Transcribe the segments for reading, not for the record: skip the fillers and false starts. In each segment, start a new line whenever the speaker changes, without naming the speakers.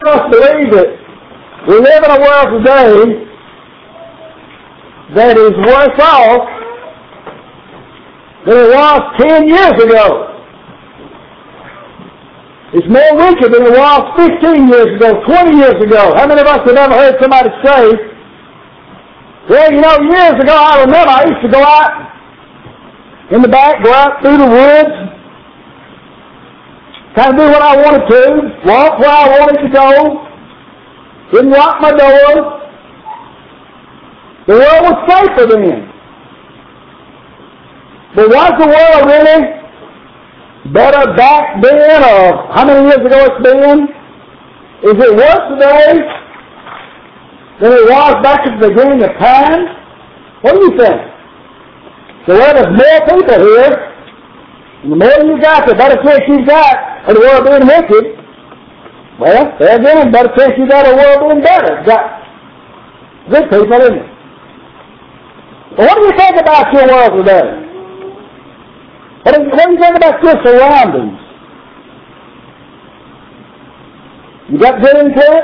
us believe that we live in a world today that is worse off than it was 10 years ago. It's more wicked than it was 15 years ago, 20 years ago. How many of us have ever heard somebody say, well, years ago I remember I used to go out in the back, go out through the woods, kind of do what I wanted to, walk where I wanted to go, didn't lock my door. The world was safer then. But was the world really better back then, or how many years ago it's been? Is it worse today than it was back at the beginning of time? What do you think? So there's more people here, and the more you got, the better chance you got of the world being wicked. Well, there again, the better chance you got of the world being better. It's got good people, isn't it? But what do you think about your world today? What do you think about your surroundings? You got good intent?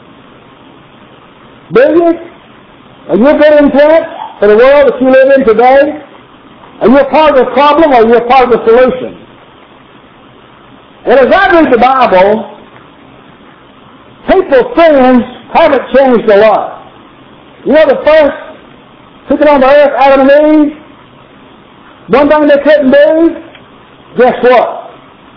Do you? Are you good intent for the world that you live in today? Are you a part of the problem or are you a part of the solution? And as I read the Bible, people's sins haven't changed a lot. The first people on the earth, Adam and Eve, one thing they couldn't do, guess what?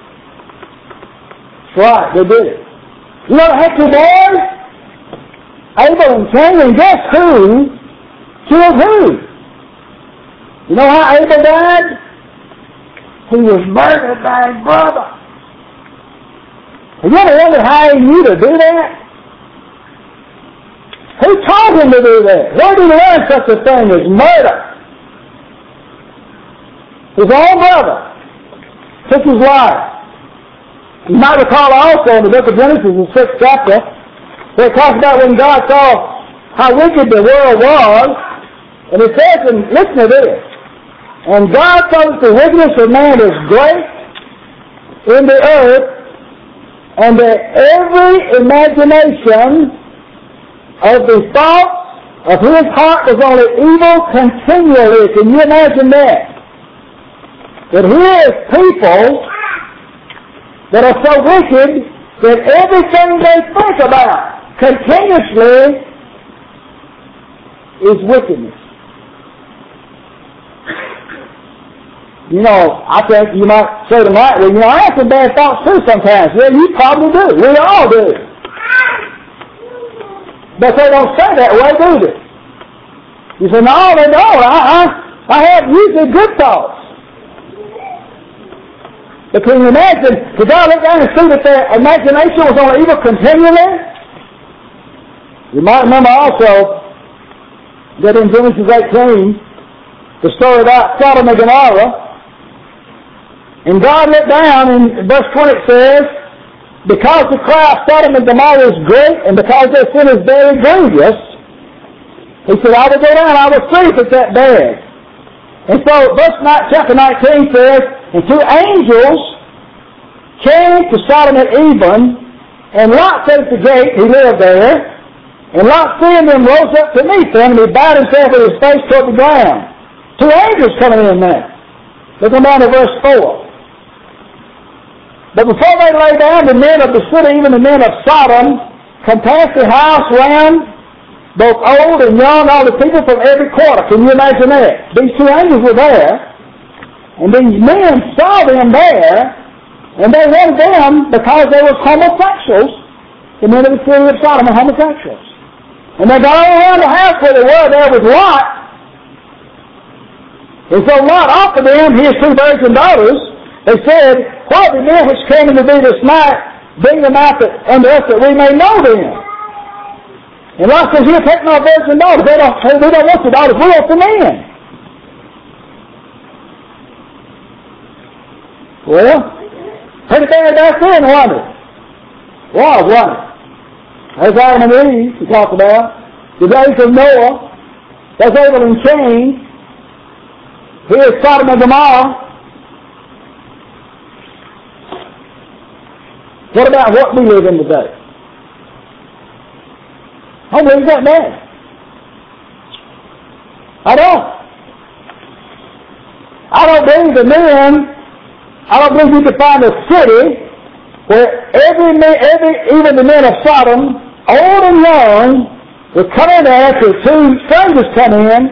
That's right, they did it. They had two boys, Abel and Cain, and guess who killed who? You know how Abel died? He was murdered by his brother. Have you ever wondered how he knew to do that? Who taught him to do that? Where did he learn such a thing as murder? His own brother took his life. You might recall also in the book of Genesis, the 6th chapter, where it talks about when God saw how wicked the world was, and it says, and listen to this, and God saw that the wickedness of man is great in the earth, and that every imagination of the thoughts of his heart was only evil continually. Can you imagine that? That here is people that are so wicked that everything they think about continuously is wickedness. I think you might say tonight, well, I have some bad thoughts too sometimes. Yeah, you probably do. We all do. But they don't say that way, do they? You say, no, they don't. I have usually good thoughts. But can you imagine, did God look down and see that their imagination was on evil continually? You might remember also that in Genesis 18, the story about Sodom and Gomorrah, and God looked down, and verse 20 it says, because the cry of Sodom and Gomorrah is great, and because their sin is very grievous, he said, I will go down, I will see if it's that bad. And so, chapter 19 says, and two angels came to Sodom and Even, and Lot sat at the gate, he lived there, and Lot seeing them rose up to meet them, and he bowed himself with his face toward the ground. Two angels coming in there. Look down to verse 4. But before they lay down, the men of the city, even the men of Sodom, compassed the house round, both old and young, all the people from every quarter. Can you imagine that? These two angels were there, and these men saw them there, and they wanted them because they were homosexuals. The men of the city of Sodom were homosexuals. And they got all around the house where they were there with Lot. And so Lot offered them his two virgin daughters. They said, what the men which came into thee this night, bring them out unto us that we may know them. And Lot says, you take my virgin daughters. We don't want the daughters, we want the men. Well, pretty bad back then, wasn't it? Wasn't it? There's Adam and Eve, we talked about. The days of Noah. There's Abel and Cain. Here's Sodom and Gomorrah. What about what we live in today? I don't believe that man. I don't. I don't believe the men. I don't believe you can find a city where even the men of Sodom, old and young, would come in there till two strangers come in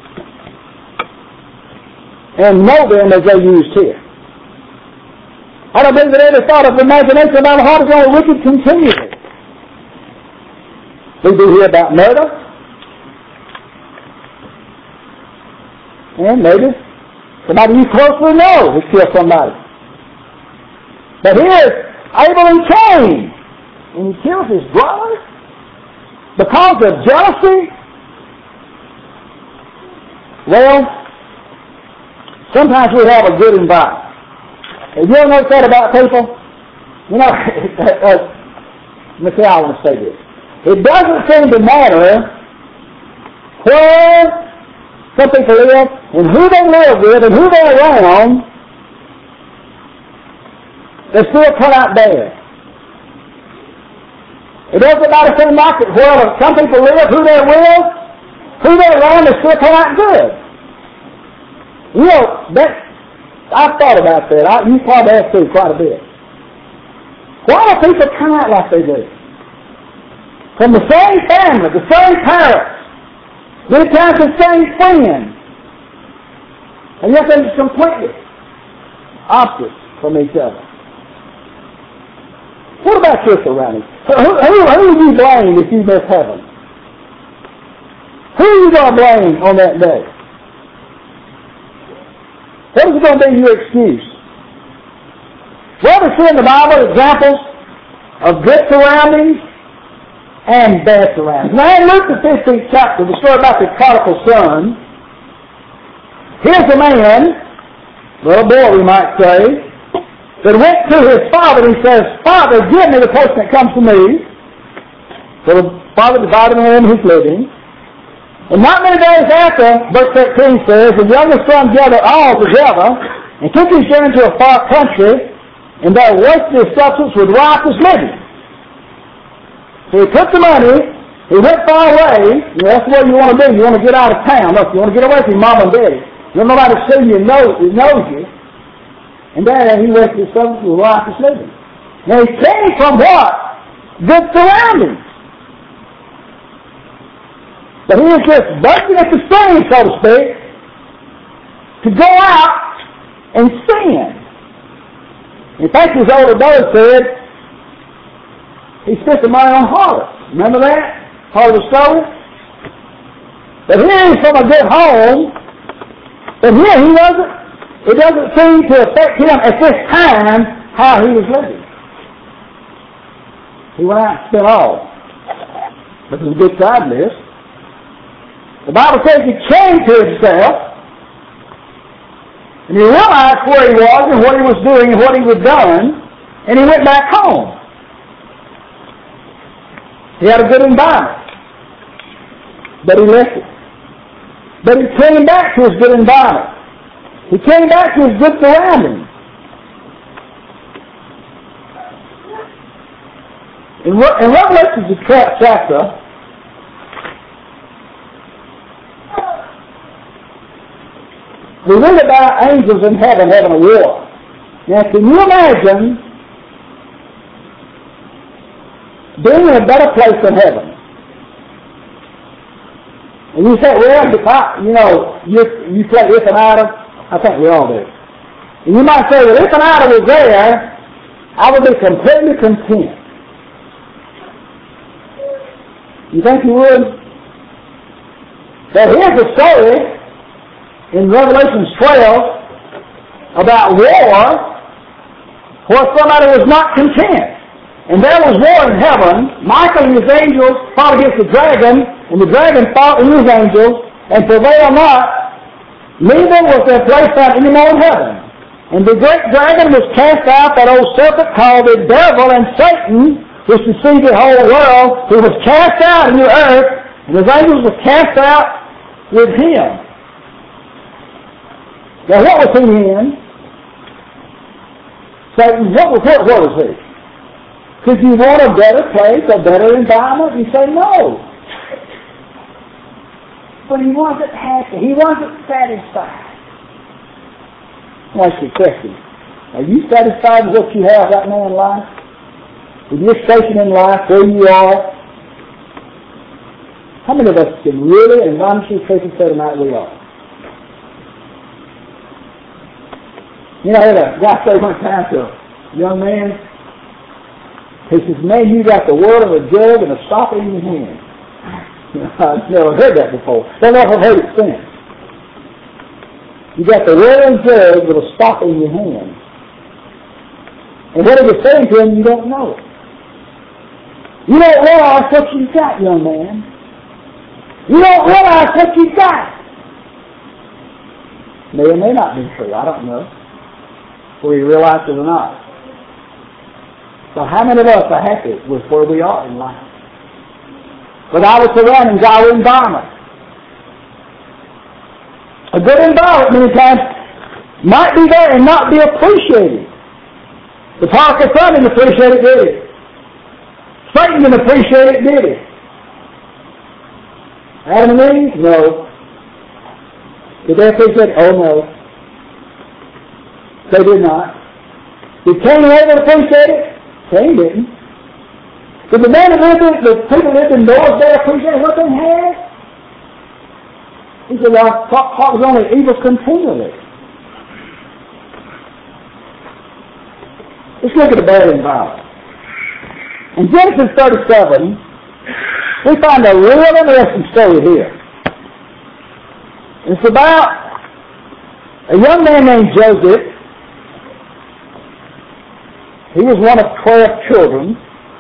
and know them as they used here. I don't believe that every thought of imagination about the heart is only wicked continually. We do hear about murder, and maybe somebody you closely know has killed somebody. But here's Abel and Cain, and he kills his brother because of jealousy. Well, sometimes we have a good environment. Have you ever noticed that about people? You know, let me say, I want to say this. It doesn't seem to matter where some people live and who they live with and who they're around, they still turn out bad. It doesn't matter so much where some people live, who they're with, who they're around, they still turn out good. You know, I've thought about that. You probably have too quite a bit. Why do people turn out like they do? From the same family, the same parents, many times the same friends, and yet they're completely opposite from each other. What about your surroundings? Who do you blame if you miss heaven? Who are you going to blame on that day? What is going to be your excuse? Well, we see in the Bible examples of good surroundings and bad surroundings. Now, in Luke the 15th chapter, the story about the prodigal son, here's a man, little boy we might say, that went to his father and he says, Father, give me the person that comes to me. So the father divided him his living. And not many days after, verse 13 says, the youngest son gathered all together and took his share into a far country, and there wasted his substance with riotous living. So he took the money, he went far away. You know, that's what you want to do. You want to get out of town. Look, you want to get away from mom and daddy. You don't know nobody see you knows you. And then he wasted his substance with riotous living. Now he came from what? Good surroundings. But he was just bursting at the seams, so to speak, to go out and sin. In fact, his older brother said, he spent the money on harlots. Remember that? Part of the story? But here he's from a good home, but here it doesn't seem to affect him at this time how he was living. He went out and spent all. But there's a good side to this. The Bible says he came to himself, and he realized where he was and what he was doing and what he was done, and he went back home. He had a good environment, but he left it. But he came back to his good environment. He came back to his good surroundings. In Revelation, the 12th chapter, we read about angels in heaven having a war. Now, can you imagine being in a better place than heaven? And you say, well, you play if and Adam. I think we all do. And you might say, well, if an Adam was there, I would be completely content. You think you would? Now, here's a story in Revelation 12 about war where somebody was not content. And there was war in heaven. Michael and his angels fought against the dragon, and the dragon fought with his angels, and prevailed not. Neither was there place found any more in heaven. And the great dragon was cast out, that old serpent called the devil and Satan, which deceived the whole world, who was cast out in the earth, and his angels were cast out with him. Now, what was he in? Satan, what was he? Could you want a better place, a better environment? You say, no. but he wasn't happy. He wasn't satisfied. I ask you a question. Are you satisfied with what you have right now in life? With your station in life, where you are? How many of us can really and honestly say tonight we are? You know, I had a guy say one time to a young man, he says, man, you got the world in a jug and a stopper in your hand. I've never heard that before. Don't know if I've heard it since. You got the world in a jug with a stopper in your hand. And what he was saying to him, you don't know it. You don't realize what you got, young man. You don't realize what you got. May or may not be true. I don't know. Whether you realize it or not. So how many of us are happy with where we are in life? With our surroundings, our environment. A good environment many times might be there and not be appreciated. The Parker son didn't appreciate it, did he? Satan didn't appreciate it, did he? Adam and Eve? No. Did they appreciate it? Oh no. They did not. Did Cain and Abel appreciate it? Cain didn't. Did the man the people lived in Noah's day appreciate what they had? He said, well, thought was only evil continually. Let's look at the bad environment. In Genesis 37, we find a real interesting story here. It's about a young man named Joseph. He was one of 12 children.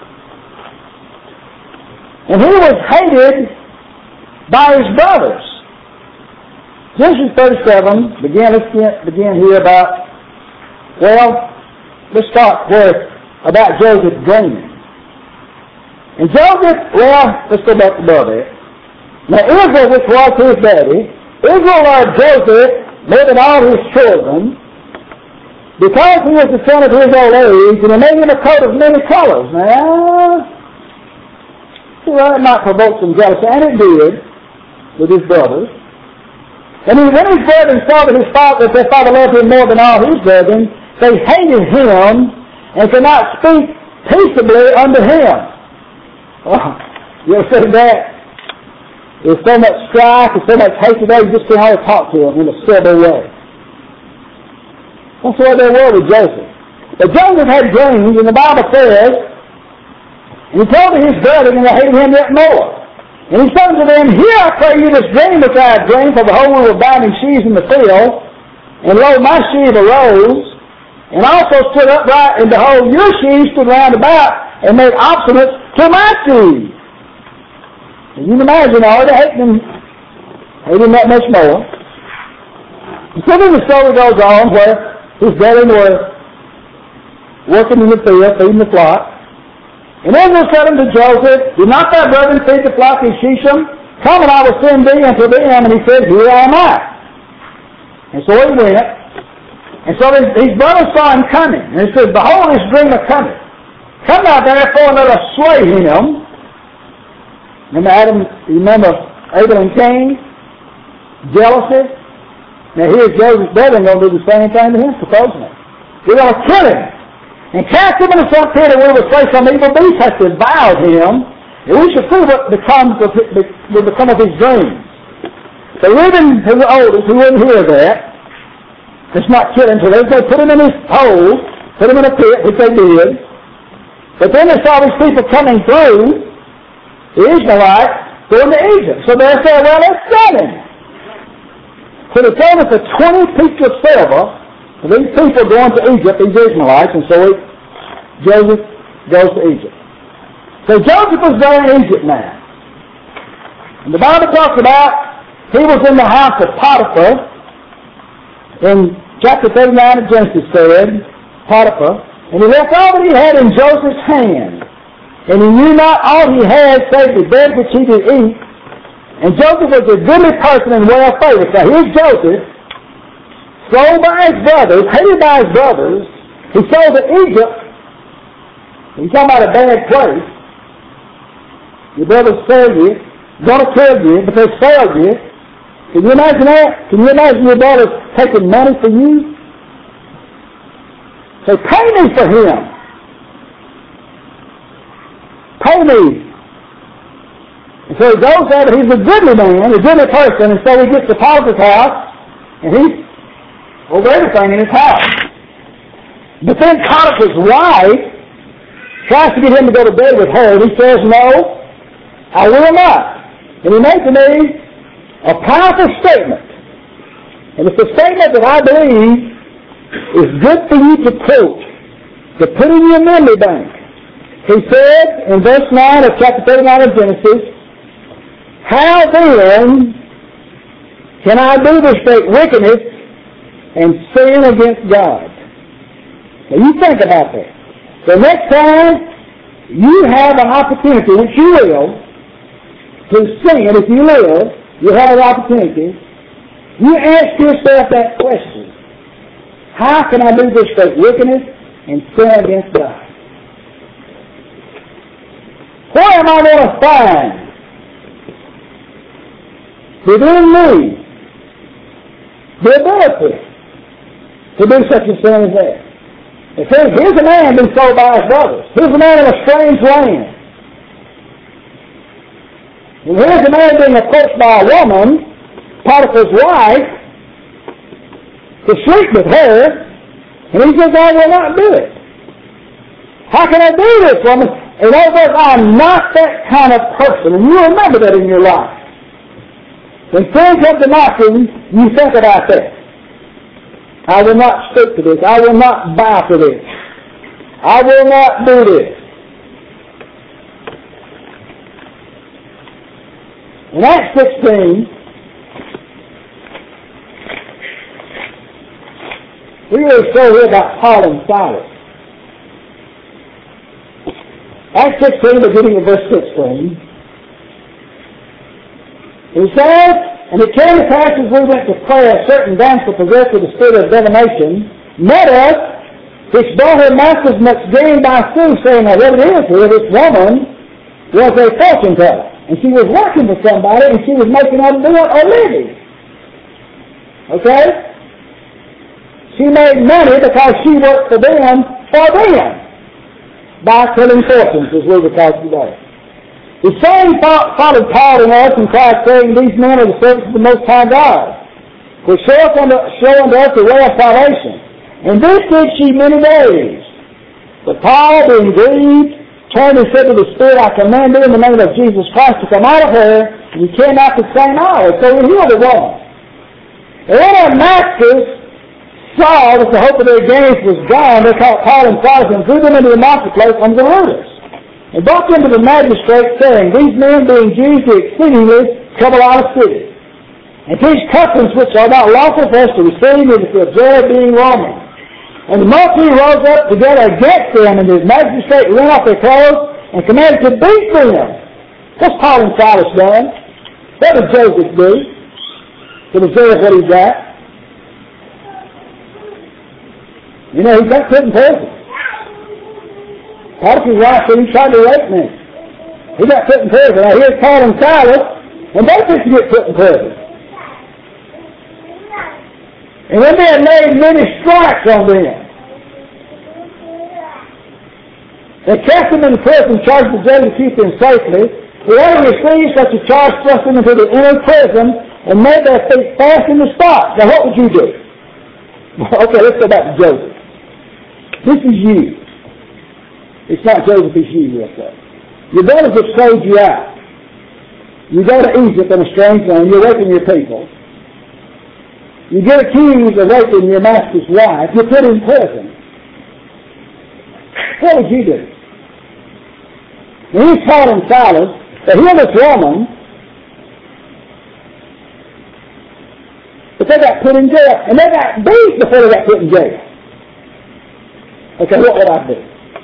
And he was hated by his brothers. Genesis 37, let's begin here about, let's start about Joseph dreaming. And Joseph, let's go back above it. Now Israel, which was his daddy, Israel loved Joseph more than all his children, because he was the son of his old age, and he made him a coat of many colors. Now, it might provoke some jealousy, and it did, with his brothers. And when his brethren saw that their father loved him more than all his brethren, they hated him and could not speak peaceably unto him. Oh, you ever seen that? There's so much strife and so much hatred there, you just can't hardly talk to him in a civil way. That's the way they were with Joseph. But Joseph had dreams, and the Bible says, and he told his brethren, and they hated him yet more. And he said to them, here I pray you this dream which I have dreamed, for behold, we were binding sheaves in the field, and lo, my sheaf arose, and also stood upright, and behold, your sheaves stood round about, and made obstinate to my sheaves. And you can imagine, they hated him that much more. And so then the story goes on where his brethren were working in the field, feeding the flock. And Israel said unto Joseph, do not thy brethren feed the flock in Shechem? Come, and I will send thee unto them. And he said, here am I. And so he went. And so his brothers saw him coming. And he said, behold, this dreamer cometh. Come now therefore, and let us slay him. Remember Abel and Cain? Jealousy? Now here's Joseph's brethren going to do the same thing to him, supposedly. We're going to kill him and cast him in the front pit, and we will slay some evil beast has devoured him, and we shall see what will become of his dreams. So Reuben, who was oldest, who wouldn't hear that, let's not kill him, so they put him in his hole, put him in a pit, which they did. But then they saw these people coming through, the Ishmaelites, going to Egypt. So they said, well, let's sell him. So they told us for 20 pieces of silver, for these people going to Egypt, these Ishmaelites, and so Joseph goes to Egypt. So Joseph was there in Egypt now. And the Bible talks about he was in the house of Potiphar. In chapter 39 of Genesis said, Potiphar, and he left all that he had in Joseph's hand. And he knew not all he had save the bread which he did eat. And Joseph was a goodly person and well favored. So here's Joseph, sold by his brothers, hated by his brothers. He sold to Egypt. He's talking about a bad place. Your brothers sold you, going to kill you, but they sold you. Can you imagine that? Can you imagine your daughter taking money for you? Say, pay me for him. Pay me. And so he goes there, he's a goodly man, a goodly person, and so he gets to Potiphar's house, and he's over everything in his house. But then Potiphar's wife tries to get him to go to bed with her, and he says, no, I will not. And he makes to me a powerful statement. And it's a statement that I believe is good for you to quote, to put in your memory bank. He said in verse 9 of chapter 39 of Genesis, how then can I do this great wickedness and sin against God? Now you think about that. The next time you have an opportunity, which you will, to sin, if you live, you have an opportunity, you ask yourself that question. How can I do this great wickedness and sin against God? Where am I going to find within me the ability to do such a sin as that? It says, here's a man been sold by his brothers. Here's a man in a strange land. And here's a man being approached by a woman, Potiphar's wife, to sleep with her, and he says, I will not do it. How can I do this, woman? In other words, I'm not that kind of person. And you remember that in your life. When sin comes to knocking, you think about that. I will not stoop to this. I will not bow to this. I will not do this. In Acts 16, we really show here about Paul and Silas. Acts 16, beginning of verse 16. He says, and it came to pass as we went to pray, a certain damsel possessed with the spirit of divination met us, which brought her masters much gain by soothsaying. Now what it is here, this woman was a fortune teller. And she was working for somebody, and she was making a living. Okay? She made money because she worked for them, by telling fortunes, as we would call it today. The same followed Paul and us and cried, saying, these men are the servants of the Most High God, which show unto us the way of salvation. And this did she many days. But Paul, being grieved, turned and said to the Spirit, I command thee in the name of Jesus Christ to come out of her, and you cannot the same hour. So he healed the woman. And when our masters saw that the hope of their gains was gone, they caught Paul and Silas and threw them into the marketplace under the rulers, and brought them to the magistrate, saying, these men, being Jews, do exceedingly trouble our city, and teach customs which are not lawful for us to receive, and to observe, being Romans. And the multitude rose up together against them, and the magistrate rent off their clothes and commanded to beat them. What's Paul and Silas done? What did Joseph do to deserve what he got? You know, he got put in prison. Potiphar's wife said he tried to rape me. He got put in prison. Now here's Paul and Silas, and they just get put in prison. And when they had made many strikes on them, they cast them in prison, charged the jailer to keep them safely. Whoever received such a charge thrust them into the inner prison and made their feet fast in the stocks. Now what would you do? Okay, let's go back to Joseph. This is you. It's not Joseph, it's you, real quick. Your brothers have sold you out. You go to Egypt in a strange land, you're raping your people. You get accused of raping your master's wife, you're put in prison. What would you do? And he's Paul and Silas, they hear this woman, but they got put in jail, and they got beat before they got put in jail. Okay, what would I do?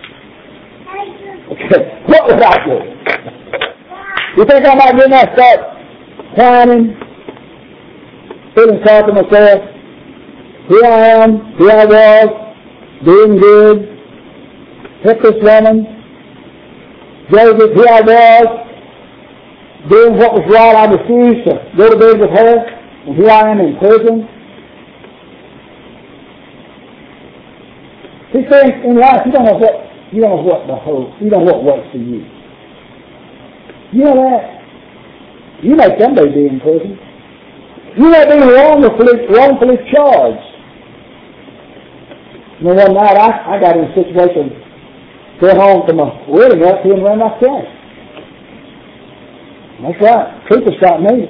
Okay, what would I do? You think I might get in there and start whining, feeling sorry for myself? Here I am, here I was, doing good, help this woman. Joseph, here I was, doing what was right. I refused to go to bed with her. And here I am in prison. See, friends, in life, you don't know what waits for you. You know that? You may someday be in prison. You may be wrongfully charged. And one night I got in a situation, going home from a wedding up here in Randolph County. That's right. Trooper stopped me.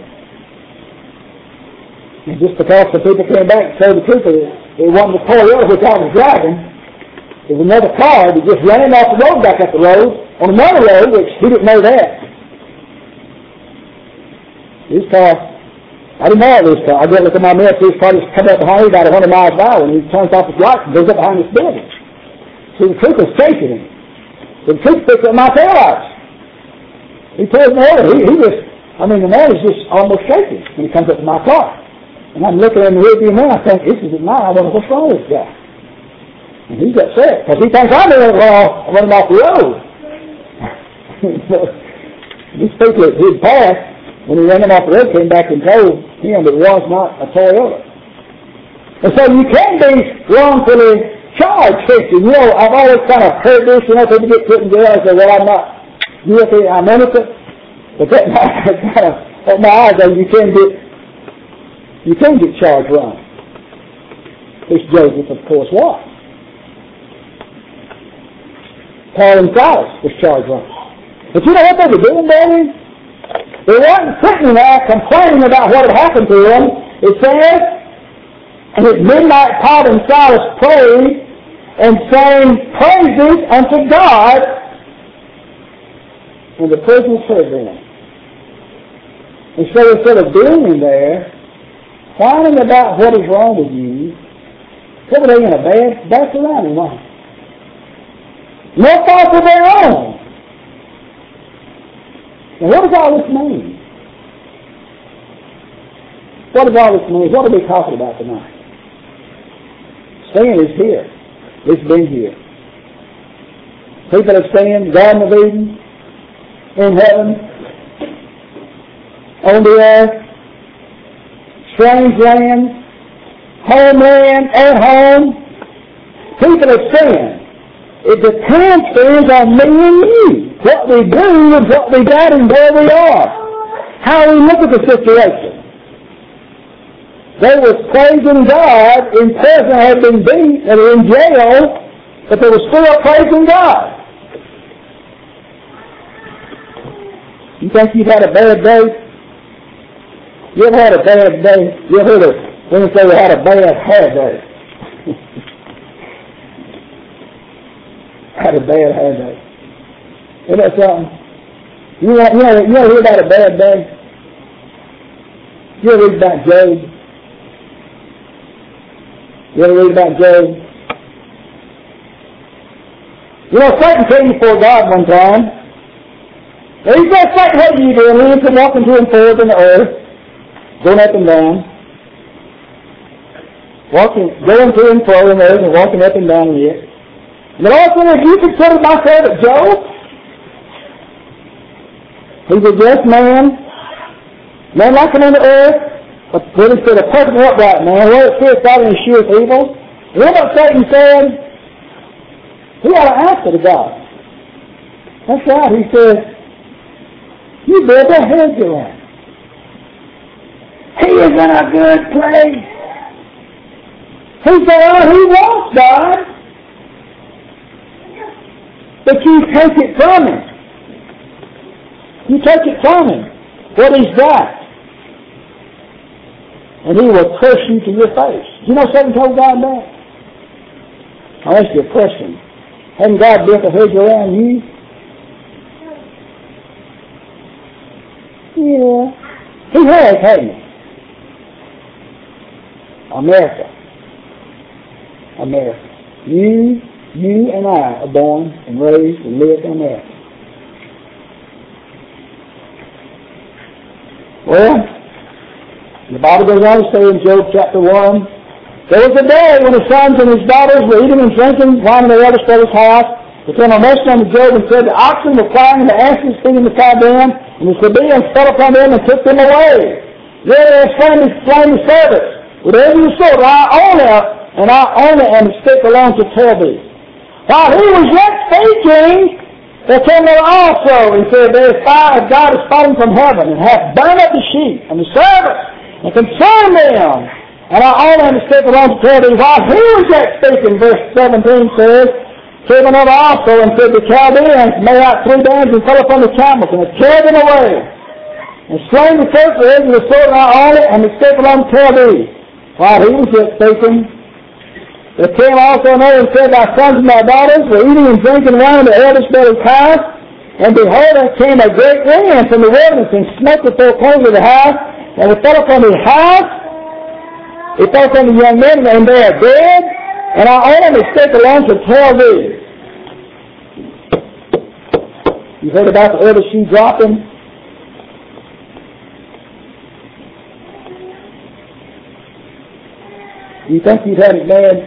And just because the people came back and told the trooper it wasn't the Toyota which I was driving, it was another car that just ran off the road back up the road on another road, which he didn't know that. His car, I didn't know it was his car. I got to look at my map, his car just come up behind me about 100 miles an hour, and he turns off his lights and goes up behind this building. So the trooper's chasing him. So the trooper picks up my taillights. He pulls me over. The man is just almost shaking when he comes up to my car. And I'm looking in the rearview mirror, I think, this isn't mine. I wonder what's wrong with this guy. And he's upset, because he thinks I'm running off the road. These people that he'd passed, when he ran him off the road, came back and told him that it was not a Toyota. And so you can be wrongfully charged, Christian. I've always kind of heard this, people get put in jail and say, well, I'm not guilty, I'm innocent. But that kind of, at my eyes, you can get charged wrong. Which Joseph, of course, was. Paul and Silas was charged wrong. But you know what they were doing, Daddy? They weren't sitting there complaining about what had happened to them. It says, and at midnight Paul and Silas prayed and sang praises unto God, and the prisoners heard them. And so instead of being in there, whining about what is wrong with you, what were they in a bad surrounding, right? No fault of their own. Now what does all this mean? What does all this mean? What are we talking about tonight? Sin is here. It's been here. People have sinned, Garden of Eden, in heaven, on the earth, strange land, homeland, at home. People have sinned. It depends on me and you. What we do and what we got and where we are. How we look at the situation. They were praising God in prison, had been beat, and were in jail, but they were still praising God. You think you've had a bad day? You ever had a bad day? You ever heard of when they say you had a bad hair day? Had a bad hair day. Isn't that something? You ever hear about a bad day? You ever read about Job? You ever read about Job? Satan came before God one time. And he said, Satan, what are you doing? He was walking to and forth in the earth, going up and down. Going to and fro in the earth and walking up and down in it. And the Lord said, have you considered my servant Job? He's a just man like him on the earth, but when he said a perfect and upright man, where it fears God and eschews evil. And you know what Satan said? He had an answer to God. That's right, he said, you build a hedge around. He is in a good place. He said, he wants God. But you take it from him. You take it from him. What he's got. And he will curse you to your face. You know Satan told God that? I'll ask you a question. Hasn't God built a hedge around you? Yeah. He has, hasn't he? America. You and I are born and raised and lived in America. Well, the Bible goes on to say in Job chapter 1, there was a day when his sons and his daughters were eating and drinking wine in their eldest brother's house. There came a messenger unto Job and said, the oxen were plowing and the asses feeding beside them, and the Sabaeans fell upon them and took them away. Really, explain the service. Whatever you sow, I own it, and I own it, and the stick belongs to tell thee. While he was yet speaking, there came there also, he said, there is fire of God is fallen from heaven, and hath burned up the sheep and the servants, and consumed them. And I own it, and the stick belongs to tell thee. While he was yet speaking, verse 17 says, came another also, and said, the Chaldeans made out 3 bands and fell upon the camels, and had carried them away. And slain the first of the edge of the sword, and I own it, and the stick belongs to tell thee. While he was yet speaking, there came also another and said, thy sons and thy daughters were eating and drinking wine in the eldest brother's house. And behold, there came a great wind from the wilderness, and smote the four corners of the house, and it fell upon the house. It fell upon the young men, and they are dead. And I own the stick belongs to tell thee. You heard about the other shoe dropping? You think you've had it bad?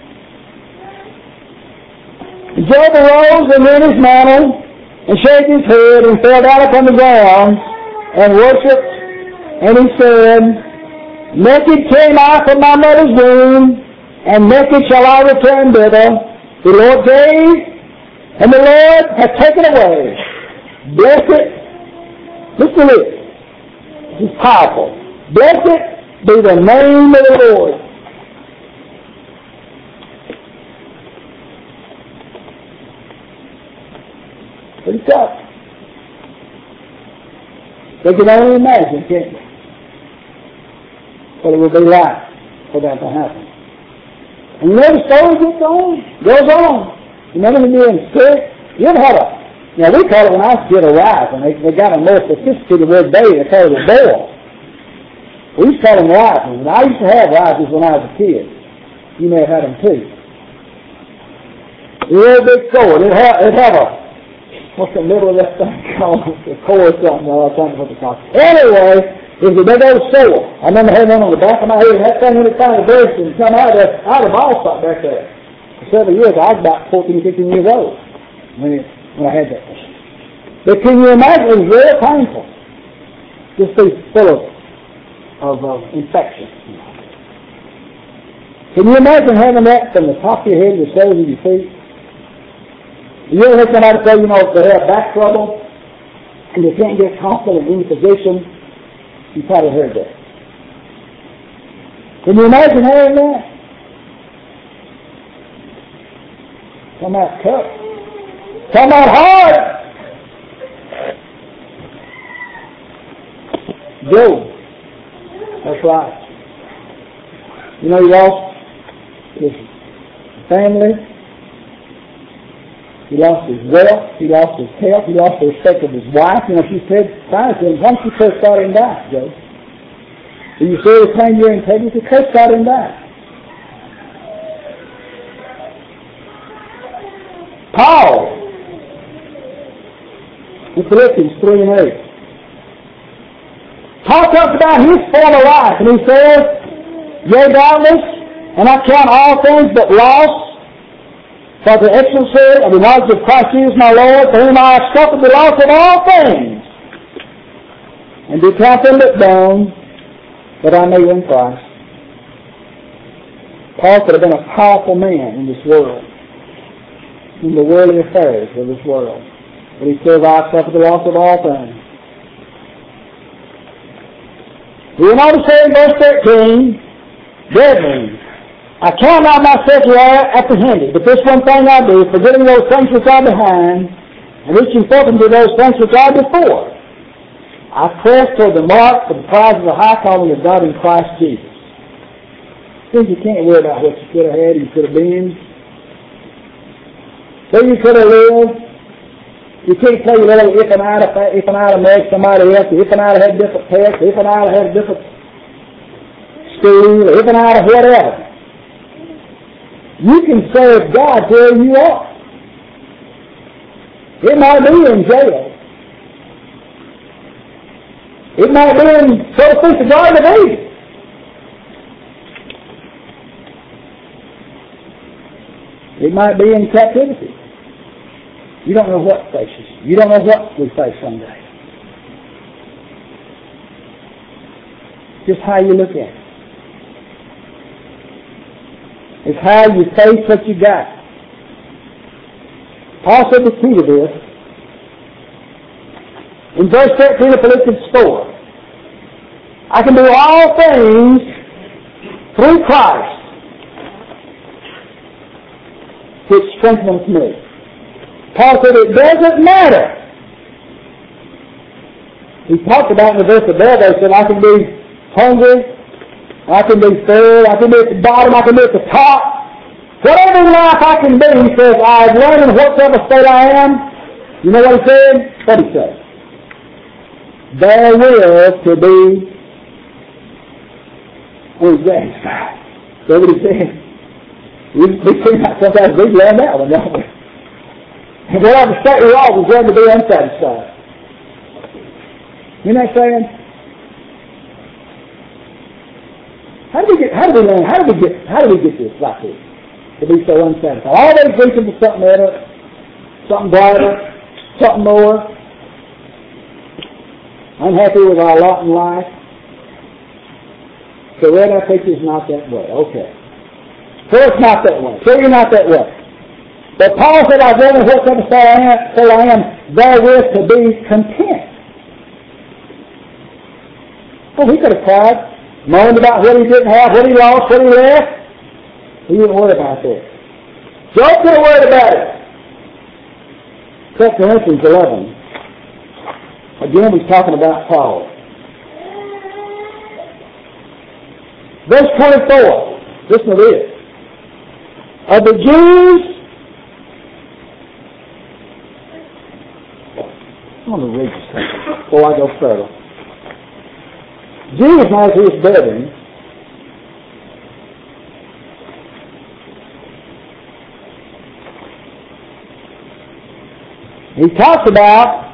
Job arose and rent his mantle, and shook his head, and fell down upon the ground, and worshipped. And he said, naked came I from my mother's womb, and naked shall I return thither. The Lord gave, and the Lord hath taken away. Blessed, listen to this. This is powerful. Blessed be the name of the Lord. Pretty tough. They can only imagine, can't they? What it will be like for that to happen. And you know the story goes on. You remember when you were in sick? You ever had now we call it when I was a kid a wife, and they got a more sophisticated word they call it a boil. We used to call them rifles, and I used to have rifles when I was a kid. You may have had them too. A real big sword. It'd have a what's the middle of that thing called? The core or something. I can't remember what it's called. Anyway, it was a big old sword. I remember having one on the back of my head, and that thing when it finally burst and come out of there, I had a ball spot back there. For several years, I was about 14, 15 years old when I had that thing. But can you imagine? It was very painful. Just be full of infection. Can you imagine having that from the top of your head to the soles of your feet? You ever heard somebody say, if they have back trouble and they can't get comfortable in any position? You probably heard that. Can you imagine having that? Come out tough. Come out hard. Job. That's right. He lost his family. He lost his wealth, he lost his health, he lost the respect of his wife. She said, finally to him, why don't you curse God and die, Job? Do you say retain your integrity? Curse God and die. Paul, in Philippians 3 and 8. Paul talks about his former life, and he says, yea, doubtless, and I count all things but loss, for the excellency of the knowledge of Christ Jesus my Lord, for whom I have suffered the loss of all things, and do count them but dung, that I may win Christ. Paul could have been a powerful man in this world, in the worldly affairs of this world. But he says, I have suffered the loss of all things. He went on to say in verse 13, brethren, I count not myself to apprehended, but this one thing I do, forgetting those things which are behind, and reaching forth unto those things which are before. I press toward the mark for the prize of the high calling of God in Christ Jesus. Since you can't worry about what you could have had, you could have been, where you could have lived. You can't tell you, well, if and I'd have met somebody else, if and I'd have had different pets, if and I'd have had different school, if and I'd have whatever. You can serve God where you are. It might be in jail. It might be in, so to speak, the Garden of Eden. It might be in captivity. You don't know what faces. You don't know what we face someday. just how you look at it. It's how you face what you got. Paul said the key to this. In verse 13 of Philippians 4, I can do all things through Christ, which strengthens me. Paul said it doesn't matter. He talked about in the verse above, he said, I can be hungry, I can be fed, I can be at the bottom, I can be at the top. Whatever in life I can be, he says, I've learned in whatever state I am. You know what he said? What did he say? There will to be satisfied. That's what he said. We seem like sometimes we learn that one, don't we? And whatever state we're all, we're going to be unsatisfied. You know what I'm saying? How do we get this like this? To be so unsatisfied. Always reaching for something better, something brighter, something more. Unhappy with our lot in life. So where I think it's not that way. Okay. So it's not that way. So you're not that way. But Paul said, I've learned whatsoever so I am therewith to be content. Well, he could have cried, moaned about what he didn't have, what he lost, what he left. He didn't worry about that. Job could have worried about it. 2 Corinthians 11. Again, he's talking about Paul. Verse 24. Listen to this. Of the Jews, I'm going to read this thing before I go further. Jesus knows his brethren. He talks about,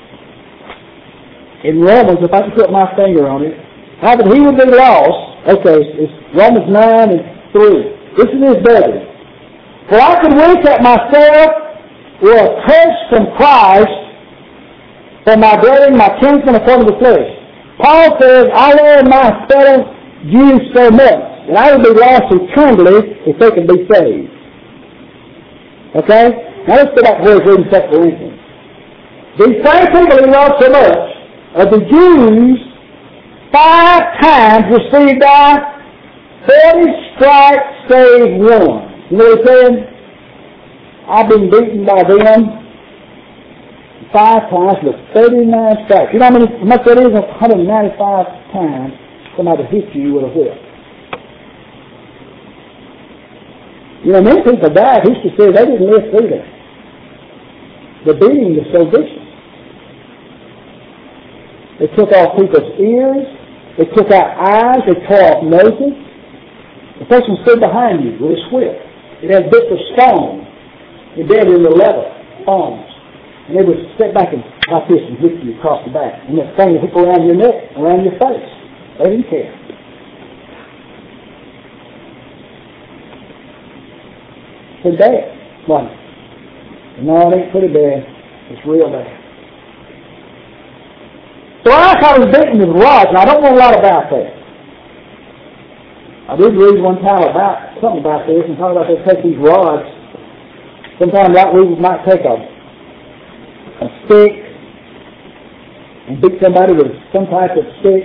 in Romans, if I can put my finger on it, how that he would be lost. Okay, it's Romans 9 and 3. This is his brethren. For I could wish that myself were accursed from Christ for my brethren, my kinsmen according to the flesh. Paul says, I love my fellow Jews so much that I would be lost eternally if they could be saved. Okay? Now let's go back to where he's reading 2 Corinthians. These same people he loved so much, of the Jews, 5 times received I 30 stripes save one. You know what he's saying? I've been beaten by them 5 times with 39 stripes. You know how much that is? 195 times somebody hit you with a whip. You know, many people died. History says they didn't live through that. The beating was so vicious. They took off people's ears. They took out eyes. They tore off noses. The person stood behind you with his whip. It had bits of stone embedded in the leather arms. And they would step back and like this and whip you across the back. And that thing would whip around your neck, around your face. They didn't care. Pretty bad, wasn't it? No, it ain't pretty bad. It's real bad. So I thought he was beaten with rods, and I don't know a lot about that. I did read one time about something about this, and talking about they take these rods. Sometimes like we might take a stick and beat somebody with some type of stick.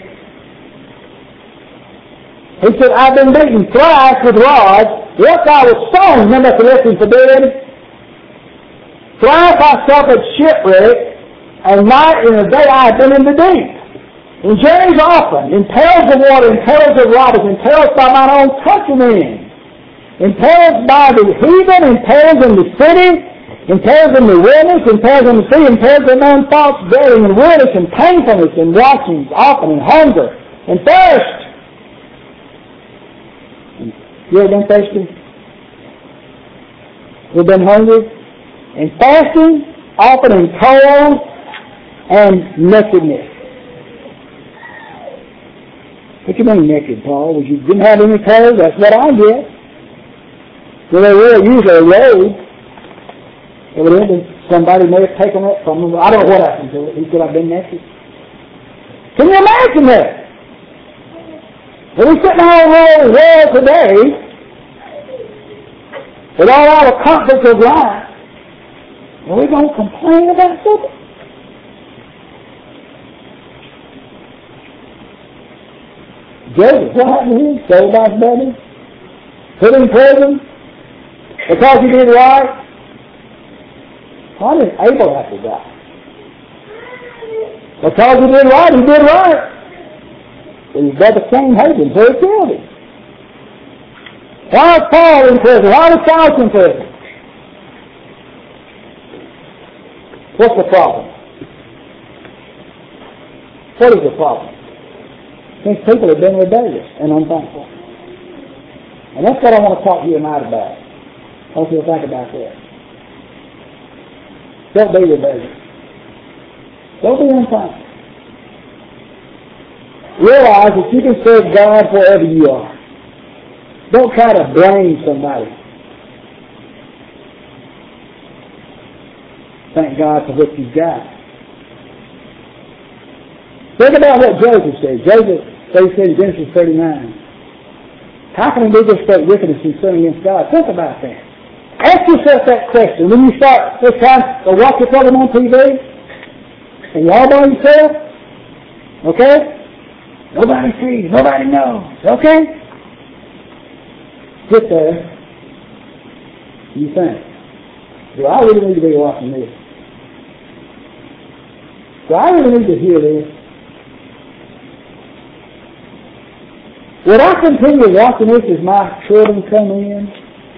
He said, I've been beaten thrice with rods. Once I was stoned, remember Philippians forbid. Thrice I suffered shipwreck, and night and a day I have been in the deep. In journeys often, in perils of water, in perils of robbers, in perils by mine own countrymen, in perils by the heathen, in perils in the city, in perils in the wilderness, in perils in the sea, in perils of known false bearing, in weariness, and painfulness, in watchings often, in hunger, and thirst. You ever been thirsty? You ever been hungry? And fasting, often in cold and nakedness. What you mean naked, Paul? You didn't have any clothes? That's what I get. Well, they wear usually a robe. Evidently, somebody may have taken that from him. I don't know what happened to it. He said, I've been naked. Can you imagine that? When we sit in our whole world today, with all our comforts of life, are we going to complain about something? Joseph, what happened to him? Sold by his brother? Put in prison? Because he did right? Why did Abel have to die? Because he did right, he did right. But his brother Cain hated him, so he killed him. Why is Paul in prison? Why is Silas in prison? What's the problem? What is the problem? These people have been rebellious and unthankful. And that's what I want to talk to you tonight about. I want you to think about that. Don't be rebellious. Don't be unthankful. Realize that you can serve God wherever you are. Don't try to blame somebody. Thank God for what you've got. Think about what Joseph said. Joseph said in Genesis 39. How can he do this great wickedness and sin against God? Think about that. Ask yourself that question. When you start this time to watch your program on TV, and you're all by yourself, okay? Nobody sees, nobody knows, okay? Sit there, you think, do I really need to be watching this? Do I really need to hear this? Would I continue watching this as my children come in?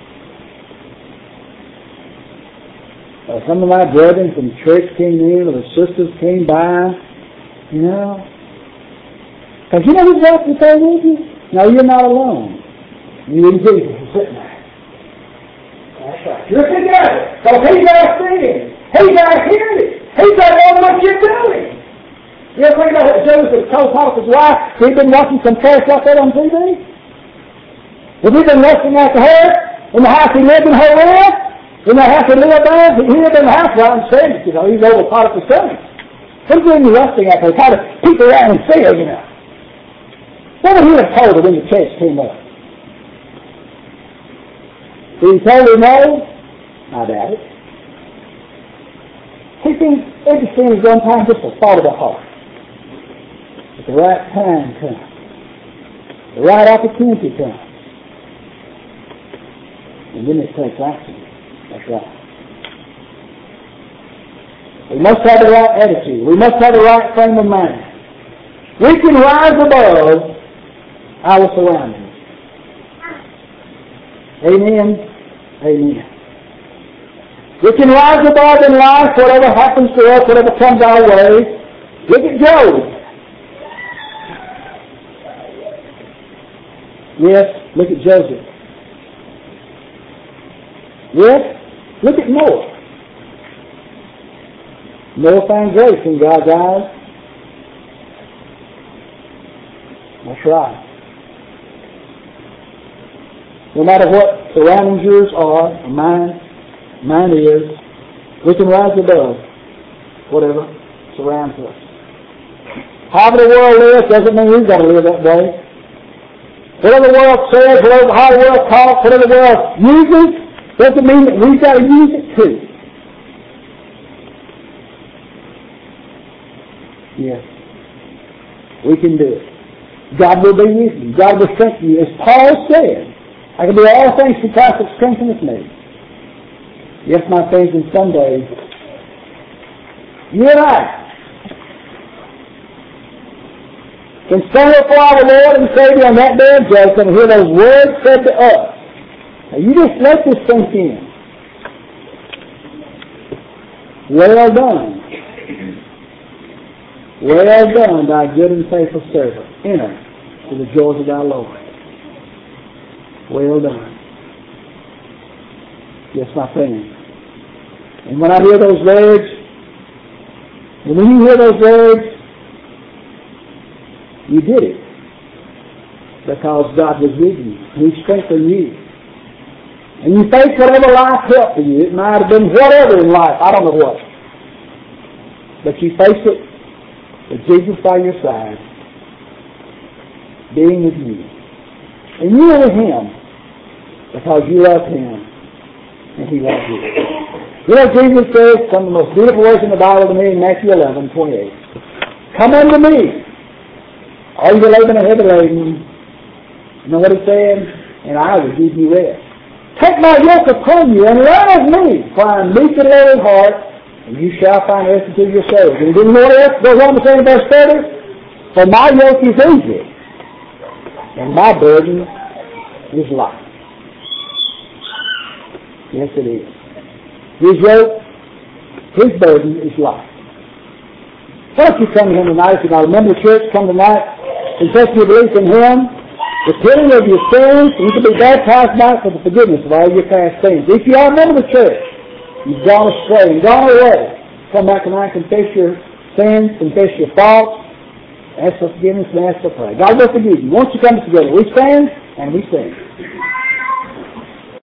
Or some of my brethren from church came in, or the sisters came by, you know? Because you know who's walking there with you? No, you're not alone. You and Jesus are sitting there. That's right. You're together. So he's there seeing. He's there hearing it. He's there knowing what you're doing. You ever think about what Joseph told Potiphar's wife? He'd been watching some trash like that on TV? Have he been lusting after her in the house he lived in her with? In the house he lived in? He lived in the house right in Satan. You know, he's over Potiphar's son. What are you lusting after her? Try to peek around and see her, you know. What would he have told her when the test came up? Did he tell her no? I doubt it. He thinks everything is one time just a thought of the heart. At the right time comes. The right opportunity comes. And then it takes action. That's right. We must have the right attitude. We must have the right frame of mind. We can rise above our surroundings. Amen. Amen. We can rise above in life whatever happens to us, whatever comes our way. Look at Job. Yes, look at Joseph. Yes, look at Noah. Noah found grace in God's eyes. That's right. No matter what surroundings yours are, or mine is, we can rise above whatever surrounds us. However the world lives doesn't mean we've got to live that way. Whatever the world says, how the world talks, whatever the world uses, doesn't mean that we've got to use it too. Yes. We can do it. God will be with you. God will strengthen you. As Paul said, I can do all things through Christ that strengtheneth me. Yes, my friends, in some days, you and I can stand before our Lord and Savior on that day of judgment and hear those words said to us. Now you just let this sink in. Well done. Well done, thy good and faithful servant. Enter to the joys of thy Lord. Well done. Yes, my friend. And when I hear those words, and when you hear those words, you did it. Because God was with you. And He strengthened you. And you faced whatever life held for you. It might have been whatever in life. I don't know what. But you faced it with Jesus by your side. being with you. And you are with Him because you love Him and He loves you. You know, Jesus says some of the most beautiful words in the Bible to me in Matthew 11:28. Come unto me, all you labor and heavy laden. You know what He said? And I will give you rest. Take my yoke upon you and learn of me, for I am meek and lowly of heart, and you shall find rest unto your souls. And then what else goes on to say in verse 30? For my yoke is easy, and my burden is light. Yes, it is. His yoke, His burden is light. Why don't you come to Him tonight? If you're not a member of the church, come tonight, confess your belief in Him, repenting of your sins, and you can be baptized back for the forgiveness of all your past sins. If you are a member of the church, you've gone astray and gone away, come back tonight, confess your sins, confess your faults, ask for forgiveness and ask for prayer. God will forgive you. Once you come together, we stand and we sing.